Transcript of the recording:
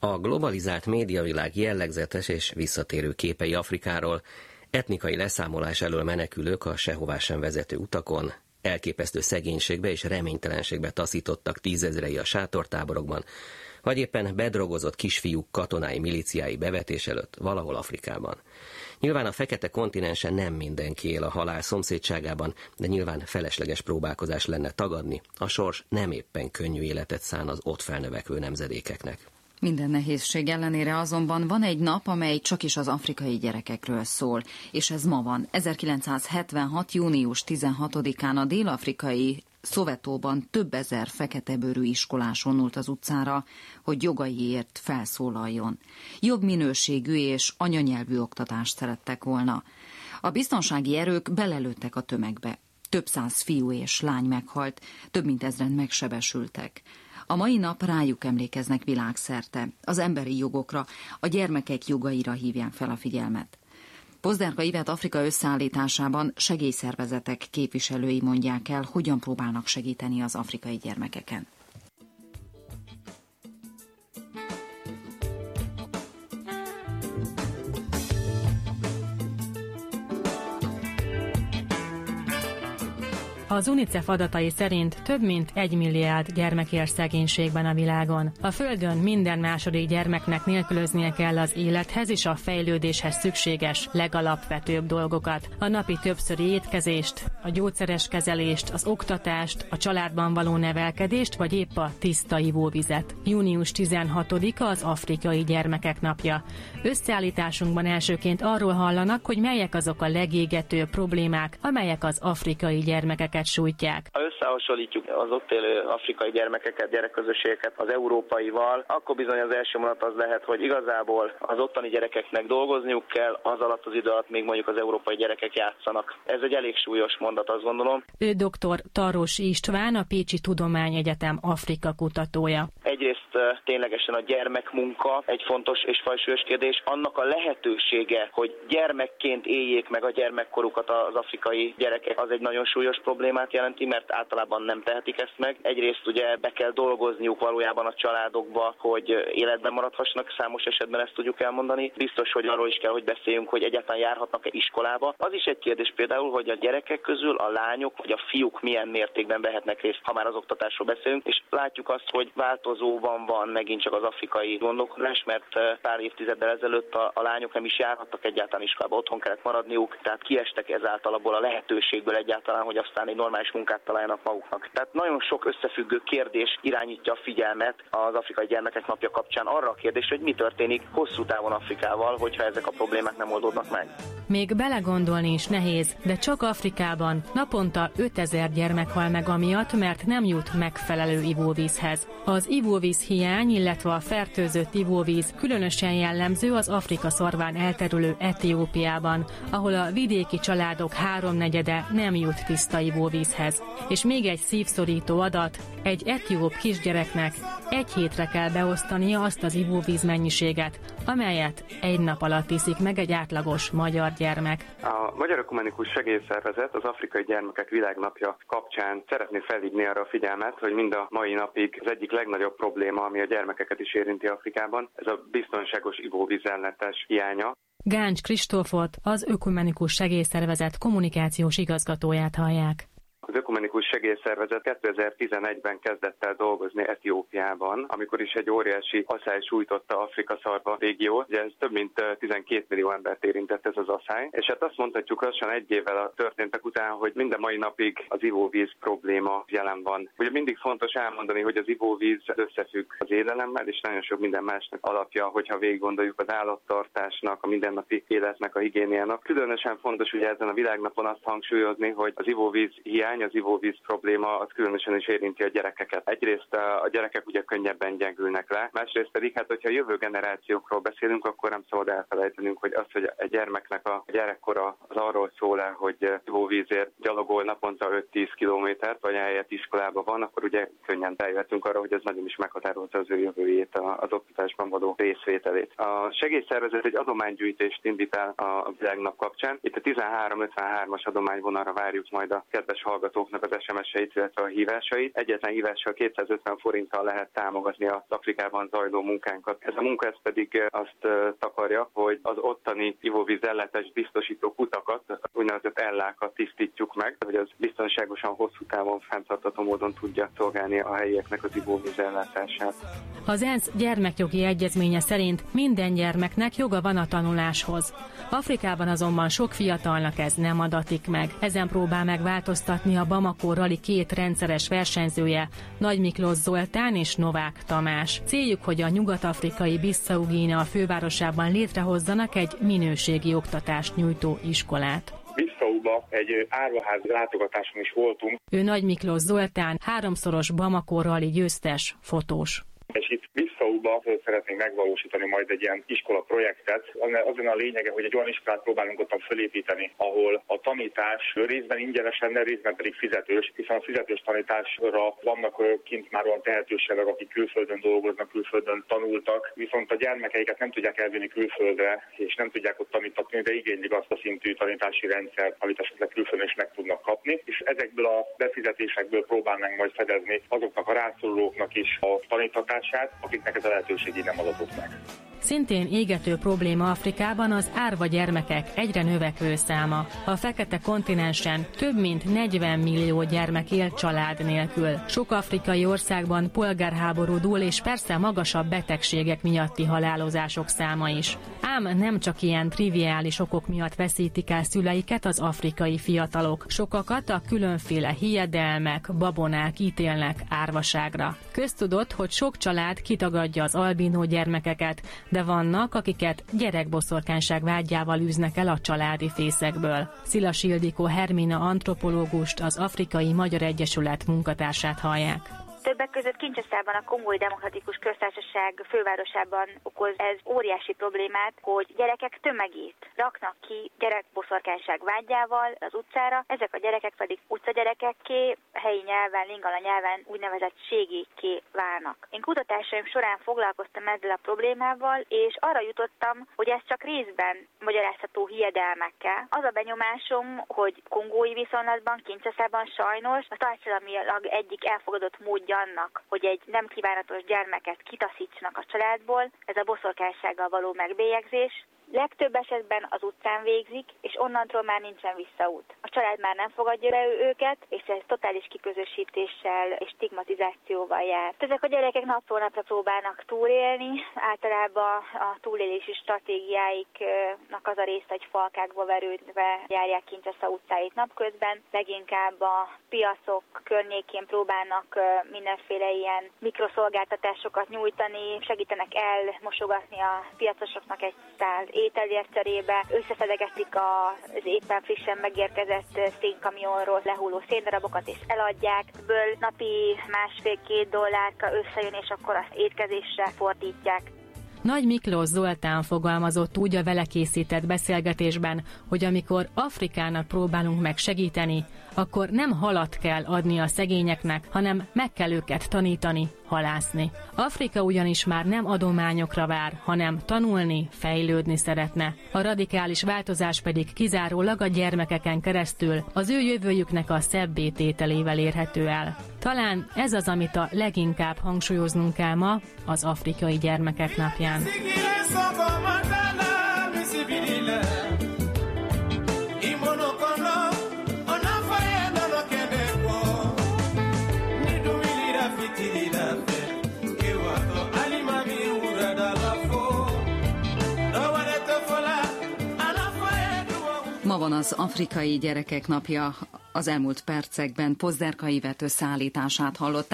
A globalizált médiavilág jellegzetes és visszatérő képei Afrikáról, etnikai leszámolás elől menekülők a sehová sem vezető utakon, elképesztő szegénységbe és reménytelenségbe taszítottak tízezrei a sátortáborokban, vagy éppen bedrogozott kisfiúk katonái milíciái bevetés előtt valahol Afrikában. Nyilván a fekete kontinensen nem mindenki él a halál szomszédságában, de nyilván felesleges próbálkozás lenne tagadni, a sors nem éppen könnyű életet szán az ott felnövekvő nemzedékeknek. Minden nehézség ellenére azonban van egy nap, amely csak is az afrikai gyerekekről szól, és ez ma van. 1976. június 16-án a dél-afrikai Sowetóban több ezer feketebőrű iskolás vonult az utcára, hogy jogaiért felszólaljon. Jobb minőségű és anyanyelvű oktatást szerettek volna. A biztonsági erők belelőttek a tömegbe. Több száz fiú és lány meghalt, több mint ezren megsebesültek. A mai nap rájuk emlékeznek világszerte, az emberi jogokra, a gyermekek jogaira hívják fel a figyelmet. Pozderka Ivett Afrika összeállításában segélyszervezetek képviselői mondják el, hogyan próbálnak segíteni az afrikai gyermekeken. Az UNICEF adatai szerint több mint 1 milliárd gyermek él szegénységben a világon. A Földön minden második gyermeknek nélkülöznie kell az élethez és a fejlődéshez szükséges legalapvetőbb dolgokat. A napi többszöri étkezést, a gyógyszeres kezelést, az oktatást, a családban való nevelkedést, vagy épp a tiszta ivóvizet. Június 16-a az afrikai gyermekek napja. Összeállításunkban elsőként arról hallanak, hogy melyek azok a legégetőbb problémák, amelyek az afrikai gyermekeket sújtják. Ha összehasonlítjuk az ott élő afrikai gyermekeket, gyerekközösségeket az európaival, akkor bizony az első mondat az lehet, hogy igazából az ottani gyerekeknek dolgozniuk kell, az alatt az idő alatt még mondjuk az európai gyerekek játszanak. Ez egy elég súlyos mondat, azt gondolom. Ő dr. Tarrosi István, a Pécsi Tudományegyetem Afrika kutatója. Egyrészt ténylegesen a gyermekmunka egy fontos és fajsúlyos kérdés. Annak a lehetősége, hogy gyermekként éljék meg a gyermekkorukat az afrikai gyerekek, az egy nagyon súlyos problémát jelenti, mert általában nem tehetik ezt meg. Egyrészt ugye be kell dolgozniuk valójában a családokba, hogy életben maradhassanak, számos esetben ezt tudjuk elmondani. Biztos, hogy arról is kell, hogy beszéljünk, hogy egyáltalán járhatnak-e iskolába. Az is egy kérdés például, hogy a gyerekek közül a lányok vagy a fiúk milyen mértékben vehetnek részt, ha már az oktatásról beszélünk, és látjuk azt, hogy változóban van megint csak az afrikai gondolkodás, mert pár évtizeddel ezelőtt a lányok nem is járhattak egyáltalán iskolába, otthon kellett maradniuk, tehát kiestek ezáltal abból a lehetőségből egyáltalán, hogy aztán egy normális munkát találjanak maguknak. Tehát nagyon sok összefüggő kérdés irányítja a figyelmet az afrikai gyermekek napja kapcsán arra a kérdésre, hogy mi történik hosszú távon Afrikával, hogyha ezek a problémák nem oldódnak meg. Még belegondolni is nehéz, de csak Afrikában naponta 5000 gyermek hal meg amiatt, mert nem jut megfelelő ivóvízhez. Az ivóvíz hiány, illetve a fertőzött ivóvíz különösen jellemző az Afrika szarván elterülő Etiópiában, ahol a vidéki családok 3/4 nem jut tiszta ivóvízhez. És még egy szívszorító adat, egy etióp kisgyereknek 1 hétre kell beosztania azt az ivóvíz mennyiséget, amelyet egy nap alatt iszik meg egy átlagos magyar gyermek. A Magyar Ökumenikus Segélyszervezet az Afrikai Gyermekek Világnapja kapcsán szeretné felhívni arra a figyelmet, hogy mind a mai napig az egyik legnagyobb probléma, ami a gyermekeket is érinti Afrikában, ez a biztonságos ivóvízellátás hiánya. Gáncs Kristófot, az Ökumenikus Segélyszervezet kommunikációs igazgatóját hallják. Az Ökumenikus Segélyszervezet 2011-ben kezdett el dolgozni Etiópiában, amikor is egy óriási aszály sújtotta Afrika szarva régiót. Ugye ez több mint 12 millió embert érintett ez az aszály. És hát azt mondhatjuk lassan 1 évvel a történtek után, hogy minden mai napig az ivóvíz probléma jelen van. Ugye mindig fontos elmondani, hogy az ivóvíz összefügg az élelemmel, és nagyon sok minden másnak alapja, hogyha végig gondoljuk az állattartásnak, a mindennapi életnek, a higiéniának. Különösen fontos ugye ezen a világnapon azt hangsúlyozni, hogy az ivóvíz hiány, az ivóvíz probléma az különösen is érinti a gyerekeket. Egyrészt a gyerekek ugye könnyebben gyengülnek le, másrészt pedig hát, hogyha a jövő generációkról beszélünk, akkor nem szabad elfelejtenünk, hogy az, hogy a gyermeknek a gyerekkora az arról szól el, hogy ivóvízért gyalogol naponta 5-10 kilométert, vagy ehelyett iskolába van, akkor ugye könnyen eljöhetünk arra, hogy ez nagyon is meghatározza az ő jövőjét, az oktatásban való részvételét. A segélyszervezet egy adománygyűjtést indít el a világnap kapcsán. Itt a 1353-as adományvonalra várjuk majd a kedves hallgatókat, hallgatóknak az SMS-eit, illetve a hívásait. Egyetlen hívással 250 forinttal lehet támogatni az Afrikában zajló munkánkat. Ez a munka pedig azt takarja, hogy az ottani ivóvízellátást biztosító kutakat, úgynevezett ellákat tisztítjuk meg, hogy az biztonságosan hosszú távon fenntartható módon tudja szolgálni a helyieknek az ivóvízellátását. Az ENSZ gyermekjogi egyezménye szerint minden gyermeknek joga van a tanuláshoz. Afrikában azonban sok fiatalnak ez nem adatik meg. Ezen próbál megváltoztatni a Bamako Rally 2 rendszeres versenyzője, Nagy Miklós Zoltán és Novák Tamás. Céljuk, hogy a nyugat-afrikai Bissau Guinea fővárosában létrehozzanak egy minőségi oktatást nyújtó iskolát. Bissauba egy árvaház látogatáson is voltunk. Ő Nagy Miklós Zoltán, 3-szoros Bamako Rally győztes, fotós. És itt Bissauba szeretnénk megvalósítani majd egy ilyen iskola projektet. Azon a lényege, hogy egy olyan iskolát próbálunk ottan felépíteni, ahol a tanítás részben ingyenesen, részben pedig fizetős, hiszen a fizetős tanításra vannak kint már olyan tehetőségek, akik külföldön dolgoznak, külföldön tanultak, viszont a gyermekeiket nem tudják elvinni külföldre, és nem tudják ott tanítatni, de igénylik azt a szintű tanítási rendszert, amit esetleg külföldön is meg tudnak kapni, és ezekből a befizetésekből próbálnánk majd fedezni azoknak a rászorulóknak is a tanítatását, akiknek ez a lehetőség így nem adatott meg. Szintén égető probléma Afrikában az árva gyermekek egyre növekvő száma. A fekete kontinensen több mint 40 millió gyermek él család nélkül. Sok afrikai országban polgárháború dúl, és persze magasabb betegségek miatti halálozások száma is. Ám nem csak ilyen triviális okok miatt veszítik el szüleiket az afrikai fiatalok. Sokakat a különféle hiedelmek, babonák ítélnek árvaságra. Köztudott, hogy sok család kitagadja az albinó gyermekeket, de vannak, akiket gyerekboszorkányság vágyával űznek el a családi fészekből. Szilas Ildikó Hermina antropológust, az Afrikai Magyar Egyesület munkatársát hallják. Többek között Kinshaszában, a Kongói Demokratikus Köztársaság fővárosában okoz ez óriási problémát, hogy gyerekek tömegét raknak ki gyerekboszorkányság vágyával az utcára, ezek a gyerekek pedig utcagyerekekké, helyi nyelven, lingala nyelven úgynevezett ségékké válnak. Én kutatásaim során foglalkoztam ezzel a problémával, és arra jutottam, hogy ez csak részben magyarázható hiedelmekkel. Az a benyomásom, hogy kongói viszonylatban, Kinshaszában sajnos a társadalmilag egyik elfogadott módja annak, hogy egy nem kívánatos gyermeket kitaszítsanak a családból, ez a boszorkánysággal való megbélyegzés. Legtöbb esetben az utcán végzik, és onnantól már nincsen visszaút. A család már nem fogadja be őket, és ez totális kiközösítéssel és stigmatizációval jár. Ezek a gyerekek napról napra próbálnak túlélni, általában a túlélési stratégiáiknak az a része, hogy falkákba verődve járják Kinshasa utcáit napközben, leginkább a piacok környékén próbálnak mindenféle ilyen mikroszolgáltatásokat nyújtani, segítenek elmosogatni a piacosoknak egy szál ételért cserébe, összeszedegetik az éppen frissen megérkezett szénkamionról lehulló széndarabokat és eladják. Ebből napi $1,5-2 összejön, és akkor azt étkezésre fordítják. Nagy Miklós Zoltán fogalmazott úgy a vele készített beszélgetésben, hogy amikor Afrikának próbálunk meg segíteni, akkor nem halat kell adni a szegényeknek, hanem meg kell őket tanítani, halászni. Afrika ugyanis már nem adományokra vár, hanem tanulni, fejlődni szeretne. A radikális változás pedig kizárólag a gyermekeken keresztül az ő jövőjüknek a szebbé tételével érhető el. Talán ez az, amit a leginkább hangsúlyoznunk kell ma, az afrikai gyermekek napján. Ma van az Afrikai Gyerekek Napja. Az elmúlt percekben Pozderka Ivett összeállítását hallották.